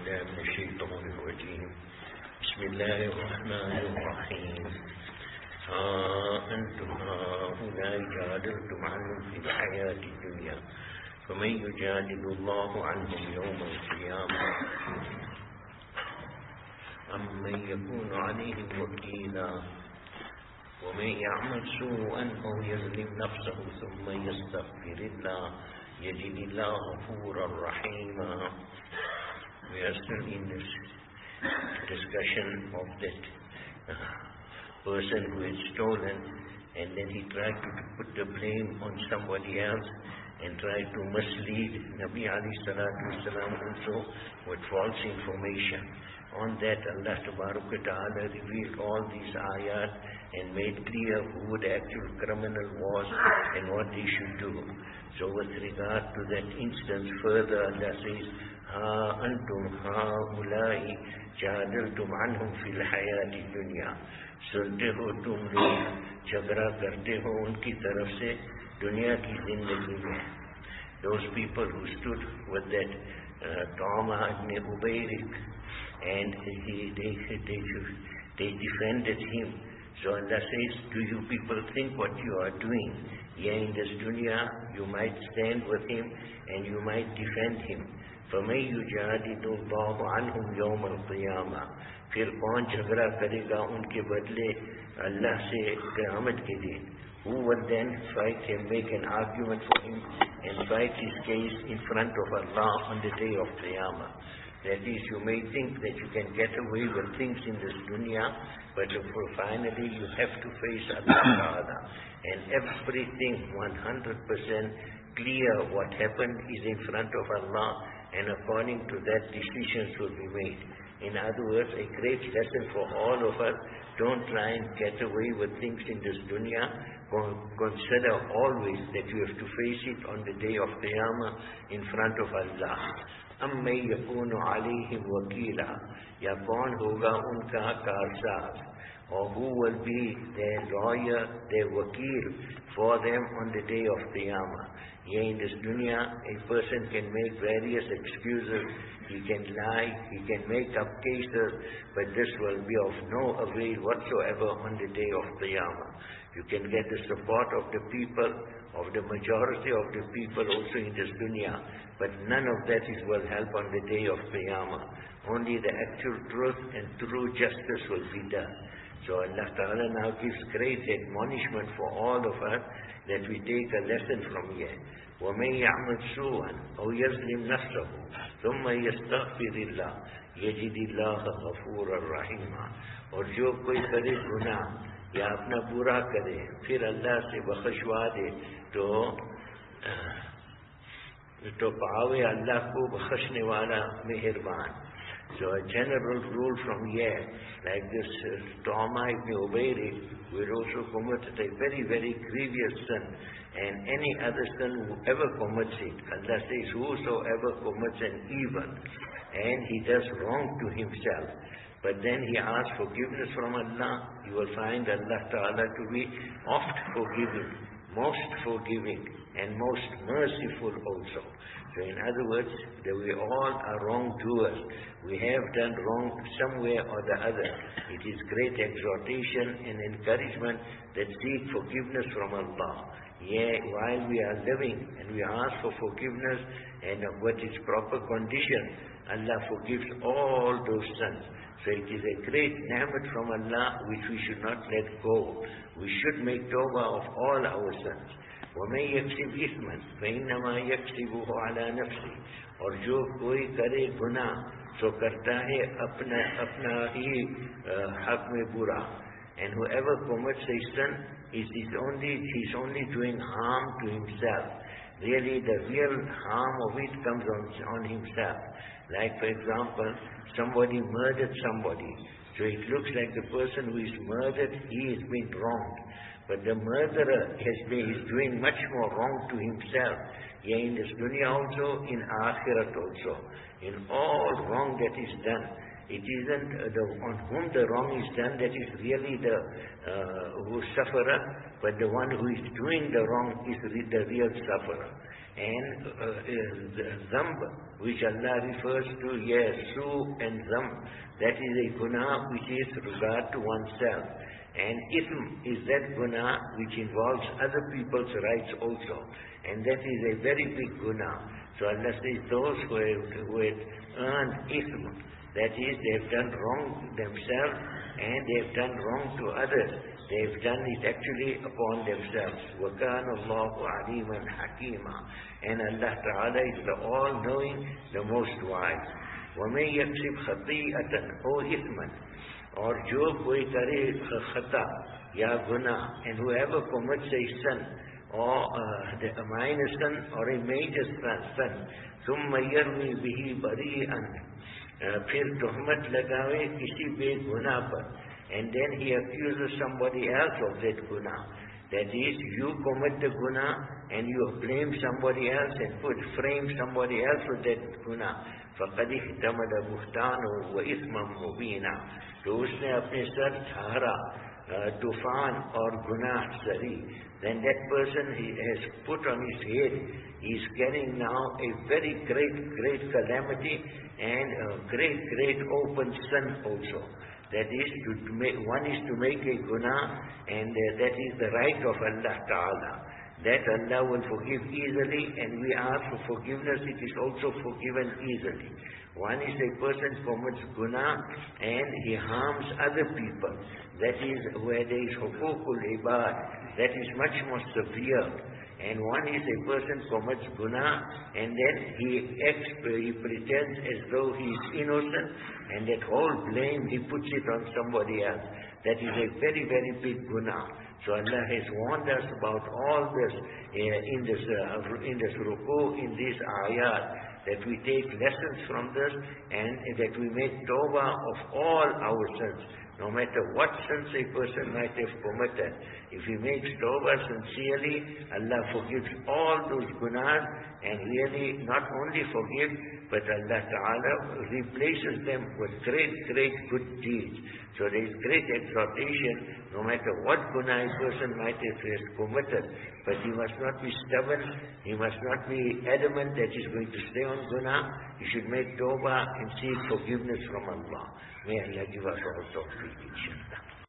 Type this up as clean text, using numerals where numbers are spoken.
بالله من الشيطان الرجيم بسم الله الرحمن الرحيم أنتم هؤلاء جادلتم عنهم في الحياة الدنيا فمن يجادل الله عنهم يوم القيامة أم من يكون عليهم وكيلا ومن يعمل سوءا أو يظلم نفسه ثم يستغفر الله يجد الله غفورا رحيما. We are still in this discussion of that person who had stolen, and then he tried to put the blame on somebody else and tried to mislead Nabi alayhi salatu wasalam also with false information. On that, Allah Ta'ala revealed all these ayat and made clear who the actual criminal was and what they should do. So with regard to that instance, further Allah says, أنتم هؤلاء جادلتم عنهم في الحياة الدنيا. सुनते हो तुम लोग झगड़ा करते हो उनकी तरफ से दुनिया की जिंदगी में. Those people who stood with that Talha ibn Ubayrik, and they defended him. So Allah says, do you people think what you are doing? Yeah, in this dunya, you might stand with him and you might defend him. فَمَنْ يُجَادِلُ اللَّهُ عَنْهُمْ يَوْمَ الْقِيَامَةِ. फिर कौन झगड़ा करेगा उनके बदले अल्लाह से क़यामत के दिन? Who will then fight and make an argument for him and fight his case in front of Allah on the day of Qiyamah? That is, you may think that you can get away with things in this dunya, but finally you have to face Allah Ta'ala. And everything 100% clear what happened is in front of Allah, and according to that decisions will be made. In other words, a great lesson for all of us: don't try and get away with things in this dunya. Consider always that you have to face it on the day of Qiyamah in front of Allah. أَمَّن يَكُونُ عَلَيْهِمْ وَكِيلًا. Ya kaun hoga unka karsaz, or who will be their lawyer, their wakil for them on the day of Qiyamah. Here in this dunya, a person can make various excuses, he can lie, he can make up cases, but this will be of no avail whatsoever on the day of Qiyamah. You can get the support of the people, of the majority of the people also in this dunya, but none of that will help on the day of Qiyamah. Only the actual truth and true justice will be done. So Allah Ta'ala now gives great admonishment for all of us that we take a lesson from here. وَمَنْ يَعْمَلْ سُوءًا أَوْ يَظْلِمْ نَفْسَهُ ثُمَّ يَسْتَغْفِرِ اللَّهَ يَجِدِ اللَّهَ غَفُورًا رَحِيمًا. और जो कोई करे गुनाह या अपना बुरा करे फिर अल्लाह से बख्शवा दे तो पावे अल्लाह को बख्शने वाला मेहरबान. So a general rule from here, like this Talha ibn Ubayrik, who had also committed a very, very grievous sin, and any other sin whoever commits it, Allah says, whosoever commits an evil, and he does wrong to himself, but then he asks forgiveness from Allah, you will find Allah Ta'ala to be oft forgiving, most forgiving, and most merciful also. So in other words, that we all are wrongdoers. We have done wrong somewhere or the other. It is great exhortation and encouragement that seek forgiveness from Allah. Yeah, while we are living and we ask for forgiveness and what is proper condition, Allah forgives all those sins. So it is a great ni'mat from Allah which we should not let go. We should make tawbah of all our sins. وَمَنْ يَكْسِبْ إِثْمًا فَإِنَّمَا يَكْسِبُهُ عَلَى نَفْسِهِ. और जो कोई करे गुनाह तो करता है अपना ही हक में बुरा. And whoever commits a sin he's only doing harm to himself. Really, the real harm of it comes on himself. Like, for example, somebody murdered somebody. So it looks like the person who is murdered, he is being wronged. But the murderer is doing much more wrong to himself. Yeah, in this dunya also, in akhirat also. In all wrong that is done, it isn't on whom the wrong is done that is really the who sufferer, but the one who is doing the wrong is the real sufferer. And the zamb, which Allah refers to here, su and zamb, that is a guna which is regard to oneself. And ithm is that guna which involves other people's rights also. And that is a very big guna. So Allah says those who have earned ithm, that is, they have done wrong themselves and they have done wrong to others. They have done it actually upon themselves. وَكَانَ اللَّهُ عَلِيمًا حَكِيمًا. And Allah Ta'ala is the all-knowing, the most wise. وَمَنْ يَكْسِبْ خَطِيئَةً أَوْ إِثْمًا. Or jo koi kare khata ya guna, and whoever commits a sin or a minor sin or a major sin, ثُمَّ يَرْمِي بِهِ بَرِيئًا, फिर tuhmat लगावे किसी बेगुनाह पर, and then he accuses somebody else of that guna. That is, you commit the guna and you blame somebody else and frame somebody else with that guna. فَقَدْ احْتَمَلَ بُهْتَانًا وَإِثْمًا مُبِينًا. तो उसने अपने sir ठहरा तूफान और गुनाह सरी. Then that person he has put on his head, he is carrying now a very great calamity and a great open sin also. That is, one is to make a guna, and that is the right of Allah Ta'ala. That Allah will forgive easily, and we ask for forgiveness, it is also forgiven easily. One is a person commits guna and he harms other people. That is where there is hukukul ibad. That is much more severe. And one is a person commits guna and then he pretends as though he is innocent, and that whole blame he puts it on somebody else. That is a very big guna. So Allah has warned us about all this in this ruku, in this ayat, that we take lessons from this and that we make tawbah of all our sins. No matter what sins a person might have committed, if he makes tawbah sincerely, Allah forgives all those gunas, and really not only forgives, but Allah Ta'ala replaces them with great good deeds. So there is great exhortation, no matter what guna a person might have committed, but he must not be stubborn, he must not be adamant that he is going to stay on guna. He should make tawbah and seek forgiveness from Allah. May Allah give us all tawfiq, inshallah.